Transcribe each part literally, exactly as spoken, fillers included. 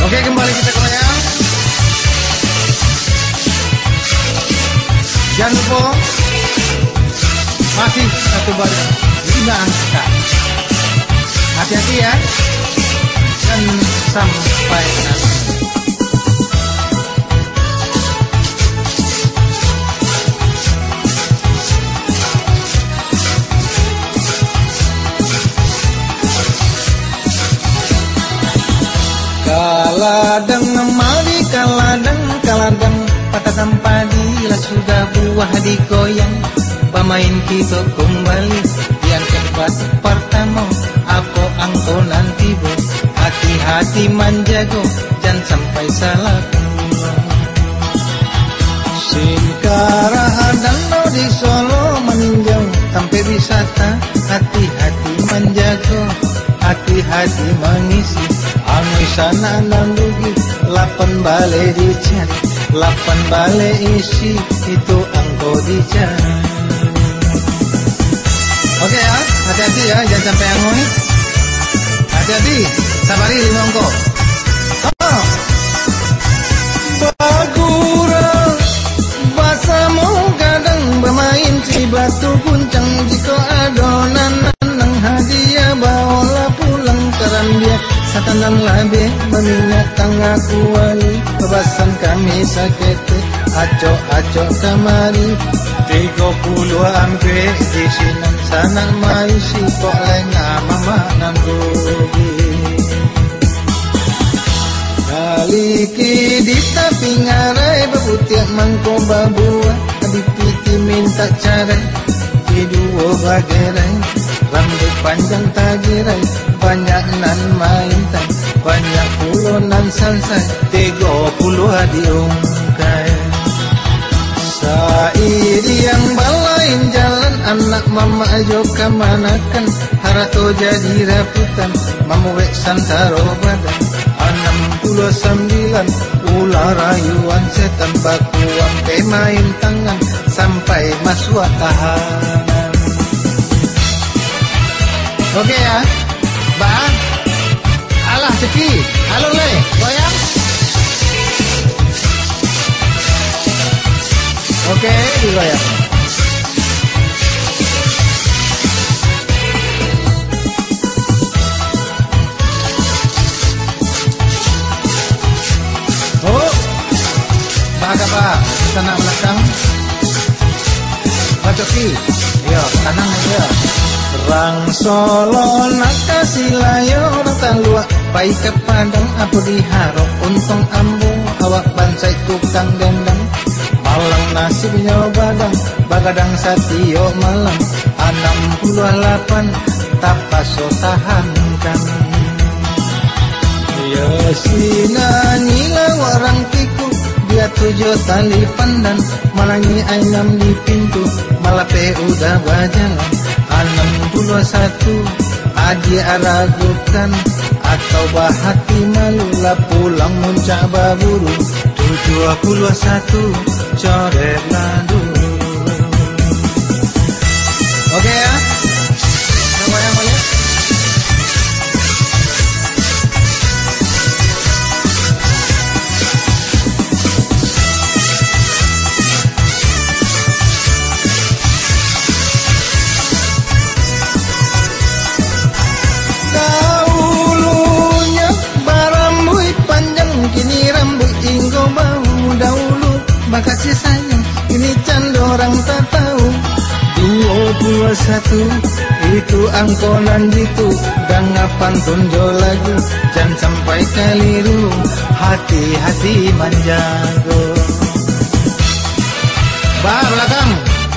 Oke, kembali kita goyang. Jangan lupa masih satu baris lima angka. Hati-hati ya. Dan sampai nanti. Kaladang mari kaladang kaladang patatan padi lah sudah buah digoyang. Pemain kita kembali yang keempat pertama apa angko nanti bo. Hati-hati menjago jangan sampai salah pulang. Singkara danau di Solo meninjau sampai wisata. Hati-hati menjago, hati-hati mengisi. Anu sana nandugi lapan bale dicari, lapan bale isi itu angko dicari. Oke ya, hati-hati ya, jangan sampai angoi. Hati-hati, sabari lima angko. Oh. Bagura basamu kadang bermain si batu guncang jika adonan nang hadiah bawalah pulang keran dia. Satanang labe mengingatkan aku wali kebasan kami sakit aco-aco kamari tiga puluh ampe di sinang sanang mai si kok lenga mama nang rugi kali di tapi ngarai bebutiak mangko babua dipiti minta cara di dua bagerai rambut panjang tagirai banyak nan main tan banyak pulau nan salsa tiga puluh diungkai sairi yang balain jalan anak mama ajo kemanakan harato jadi raputan mamuwek santaro badan enam puluh sembilan ular rayuan setan bakuan pemain tangan sampai masuk tahanan. Oke ya, Bang. Alah ceki, halo le, goyang. Oke, digoyang. Oh, bahagia pak, sana belakang. Bacoki, yo, tanang ya. Rang Solo nak kasih layo rata luak pai ke Padang apa diharap untung ambo awak bansai tukang gendang malang nasibnya badang bagadang satio malam enam puluh delapan tapaso tahankan ya sinani lah orang tiku dia tujuh tali pandan malangi ayam di pintu malah pe udah berjalan enam puluh satu adi aragukan atau bahati malu lah pulang muncak baburu tujuh puluh satu coret ladu. Oke ya, nama yang boleh. Makasih sayang, ini canda orang tak tahu. Dua puluh satu itu angkonan itu, dan pantun jo lagu, jangan sampai keliru. Hati-hati menjago. Bah belakang,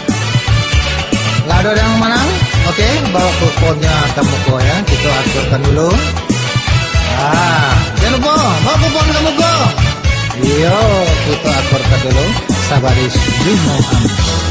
lado yang menang. Oke, bawa kuponnya kamu go ya, kita aturkan dulu. Ah, jangan lupa bawa kupon kamu go. Yo, kita akorkan dulu. Sabaris Jumat.